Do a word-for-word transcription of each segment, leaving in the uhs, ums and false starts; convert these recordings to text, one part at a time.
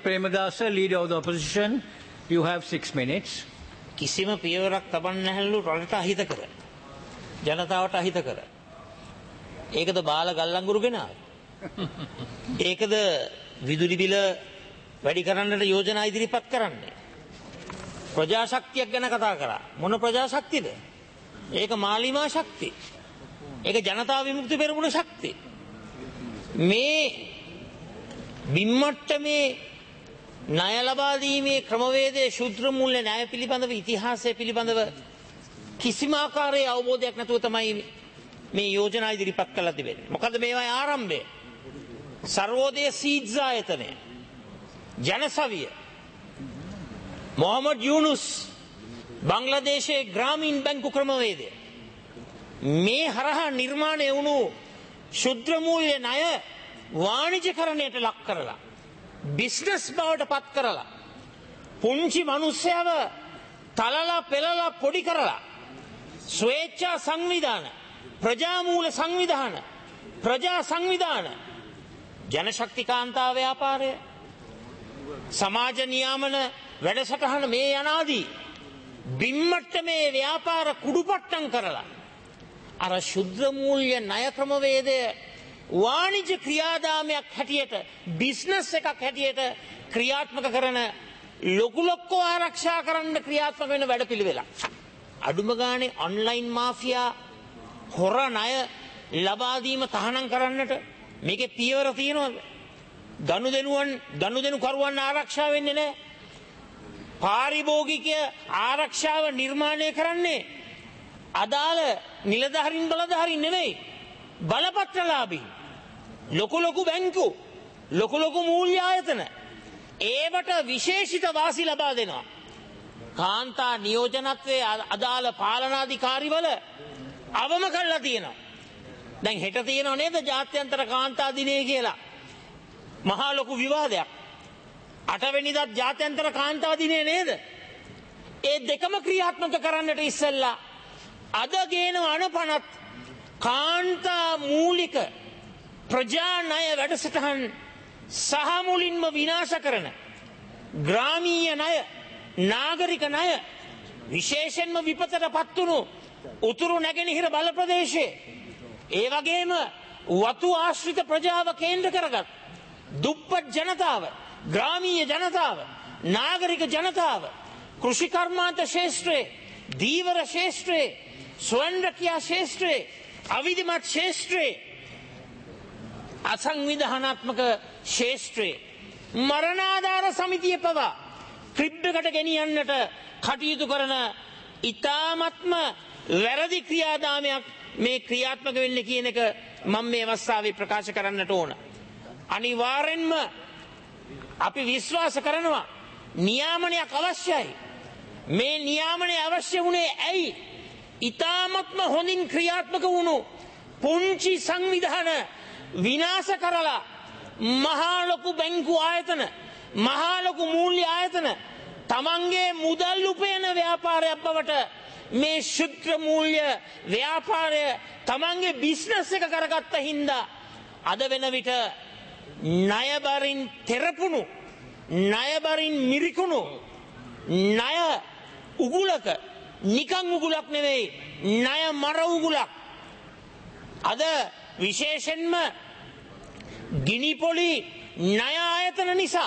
Premadasa, Leader of the Opposition. You have six minutes. කිසිම පියවරක් තබන්න හැල්ලු රටට අහිත කර. ජනතාවට අහිත කර. ඒකද බාල ගල්ලංගුරු ගෙනාව. ඒකද විදුලි බිල වැඩි කරන්නට යෝජනා ඉදිරිපත් කරන්නේ. ප්‍රජාශක්තියක් ගැන කතා කරා. මොන ප්‍රජාශක්තියද? ඒක මාලිමා ශක්තිය. ඒක ජනතා විමුක්ති පෙරමුණ ශක්තිය. මේ බිම්මට්ටමේ ණය ලබා දීමේ ක්‍රමවේදයේ ශුද්‍ර මූල්‍ය ණය පිළිබඳව ඉතිහාසය පිළිබඳව කිසිම ආකාරයේ අවබෝධයක් නැතුව තමයි මේ යෝජනා ඉදිරිපත් කළා තිබෙන්නේ. මොකද මේවායි ආරම්භය සර්වෝදය සීඩ්ස් ආයතනය, ජනසවිය, මොහමඩ් යූනුස්, බංග්ලාදේශයේ ග්‍රාමීණ බැංකු ක්‍රමවේදය, මේ හරහා නිර්මාණය වුණු ශුද්‍ර මූල්‍ය ණය වාණිජකරණයට ලක් කරලා බිස්නස් බවට පත් කරලා පුංචි මිනිස්සයව තලලා පෙළලා පොඩි කරලා ස්වේච්ඡා සංවිධාන, ප්‍රජාමූල සංවිධාන, ප්‍රජා සංවිධාන, ජනශක්ති කාන්තා ව්‍යාපාරය, සමාජ නියාමන වැඩසටහන මේ යනාදී බිම්මට්ටමේ ව්‍යාපාර කුඩුපට්ටම් කරලා අර ශුද්ධ මූල්‍ය ණය ක්‍රමවේදය වාණිජ්‍ය ක්‍රියාදාමයක් හැටියට, බිස්නස් එකක් හැටියට ක්‍රියාත්මක කරන ලොකු ලොක්කෝ ආරක්ෂා කරන්න ක්‍රියාත්මක වෙන වැඩපිළිවෙලක්. අඩුම ගානේ ඔන්ලයින් මාෆියා හොර ණය ලබා දීම තහනම් කරන්නට මේකේ පියවර තියෙනවද? ගනුදෙනුවන් ගනුදෙනු කරුවන් ආරක්ෂා වෙන්නේ නැහැ. පාරිභෝගික ආරක්ෂාව නිර්මාණය කරන්නේ අදාළ නිලධාරීන් බලධාරීන් නෙවෙයි, බලපත්‍රලාභී, ලොකු ලොකු බැංකු, ලොකු ලොකු මූල්‍ය ආයතන ඒවට විශේෂිත වාසි ලබා දෙනවා. කාන්තා නියෝජනත්වයේ අදාළ පාලනාධිකාරිවල අවම කරලා තියෙනවා. දැන් හෙට තියෙනව නේද ජාත්‍යන්තර කාන්තා දිනය කියලා මහා ලොකු විවාදයක්. අටවෙනිදාත් ජාත්‍යන්තර කාන්තා දිනය නේද? ඒ දෙකම ක්‍රියාත්මක කරන්නට ඉස්සෙල්ලා අද ගේන අනපනත් කාන්තා මූලික ප්‍රජා ණය වැඩසටහන් සහ මුලින්ම විනාශ කරන ග්‍රාමීය ණය, නාගරික ණය, විශේෂයෙන්ම විපතට පත් වුණු උතුරු නැගෙනහිර බල ප්‍රදේශයේ, ඒ වගේම වතු ආශ්‍රිත ප්‍රජාව කේන්ද්‍ර කරගත් දුප්පත් ජනතාව, ග්‍රාමීය ජනතාව, නාගරික ජනතාව, කෘෂි කර්මාන්ත ශේෂ්ත්‍රයේ, දීවර ශේෂ්ත්‍රයේ, ස්වයං රැකියා ශේෂ්ත්‍රයේ, අවිධිමත් ශේෂ්ත්‍රයේ, අසංවිධානාත්මක ශේෂ්ත්‍රයේ මරණාධාර සමිතිය පවා ක්‍රිබ් එකට ගෙනියන්නට කටයුතු කරන ඉතාමත්ම වැරදි ක්‍රියාදාමයක් මේ ක්‍රියාත්මක වෙන්නේ කියන එක මම මේ අවස්ථාවේ ප්‍රකාශ කරන්නට ඕන. අනිවාර්යෙන්ම අපි විශ්වාස කරනවා නියාමනයක් අවශ්‍යයි. මේ නියාමනය අවශ්‍ය වුණේ ඇයි? ඉතාමත්ම හොඳින් ක්‍රියාත්මක වුණු පුංචි සංවිධාන විනාශ කරලා මහා ලොකු බැංකු ආයතන, මහා ලොකු මූල්‍ය ආයතන තමන්ගේ මුදල් උපයන ව්‍යාපාරයක් බවට මේ ශුද්ධ මූල්‍ය ව්‍යාපාරය තමන්ගේ බිස්නස් එක කරගත්ත හින්දා අද වෙන විට ණයබරින් තෙරපුණු, ණයබරින් මිරිකුණු, ණය උගුලක, නිකං උගුලක් නෙවෙයි, ණය මර උගුලක් අද විශේෂයෙන්ම ගිනිපොලි ණය ආයතන නිසා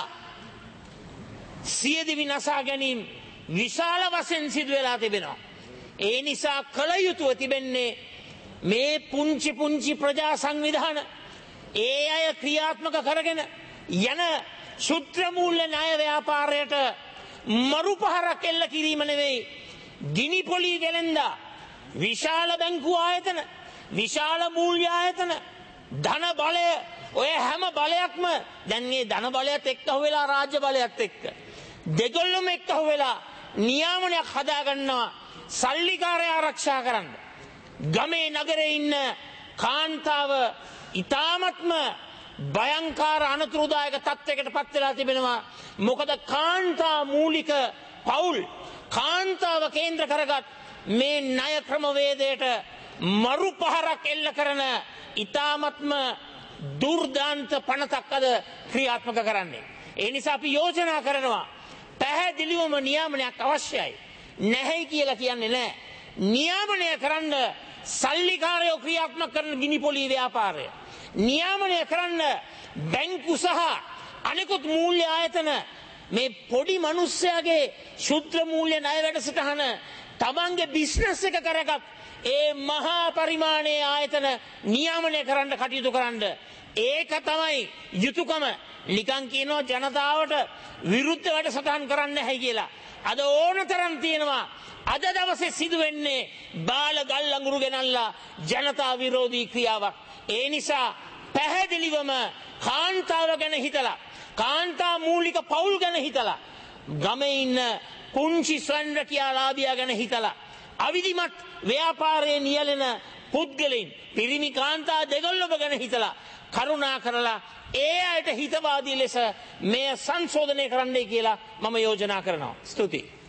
සියදිවි නසා ගැනීම විශාල වශයෙන් සිදු වෙලා තිබෙනවා. ඒ නිසා කල යුතුව තිබෙන්නේ මේ පුංචි පුංචි ප්‍රජා සංවිධාන ඒ අය ක්‍රියාත්මක කරගෙන යන ශුද්ධ මූල්‍ය ණය ව්‍යාපාරයට මරුපහරක් එල්ල කිරීම නෙවෙයි, ගිනිපොලි වෙලෙන්දා විශාල බැංකු ආයතන, විශාල මූල්‍ය ආයතන, ධන බලය, ඔය හැම බලයක්ම දැන් මේ ධන බලයත් එක්ක වෙලා රාජ්‍ය බලයත් එක්ක දෙගොල්ලම එක්ක වෙලා නියාමනයක් හදා ගන්නවා සල්ලිකාරය ආරක්ෂා කරන්න. ගමේ නගරේ ඉන්න කාන්තාව ඊ타මත්ම භයංකාර අනතුරුදායක තත්යකට පත් වෙලා තිබෙනවා. මොකද කාන්තා මූලික පවුල්, කාන්තාව කේන්ද්‍ර කරගත් මේ ණය ක්‍රමවේදයට මරු පහරක් එල්ල කරන ඊ타මත්ම දුර්දාන්ත පනතක් අද ක්‍රියාත්මක කරන්නේ. ඒ නිසා අපි යෝජනා කරනවා පැහැදිලිවම නියාමනයක් අවශ්‍යයි. නැහැ කියලා කියන්නේ නැහැ. නියාමනය කරන්න සල්ලිකාරයෝ ක්‍රියාත්මක කරන ගිනි පොලි ව්‍යාපාරය. නියාමනය කරන්න බැංකු සහ අනෙකුත් මූල්‍ය ආයතන මේ පොඩි මිනිස්සයාගේ ශුද්ධ මූල්‍ය ණය වැඩසටහන තමන්ගේ බිස්නස් එක කරගත් ඒ මහා පරිමාණයේ ආයතන නියාමනය කරන්න කටයුතු කරන්න. ඒක තමයි යුතුයකම. නිකන් කියනවා ජනතාවට විරුද්ධ වැඩසටහන් කරන්න නැහැ කියලා. අද ඕනතරම් තියෙනවා. අද දවසේ සිදු වෙන්නේ බාල ගල් අඟුරු ගෙනල්ලා ජනතා විරෝධී ක්‍රියාවක්. ඒ නිසා පැහැදිලිවම කාන්තාව ගැන හිතලා, කාන්තා මූලික පවුල් ගැන හිතලා, ගමේ ඉන්න කුංචි ස්වයං රැකියාලාභියා ගැන හිතලා, අවිධිමත් ව්‍යාපාරයේ නියැලෙන පුද්ගලයින් පිරිමි කාන්තා දෙගොල්ලම ගැන හිතලා කරුණා කරලා ඒ අයට හිතවාදී ලෙස මෙය සංශෝධනය කරන්නයි කියලා මම යෝජනා කරනවා. ස්තුතියි.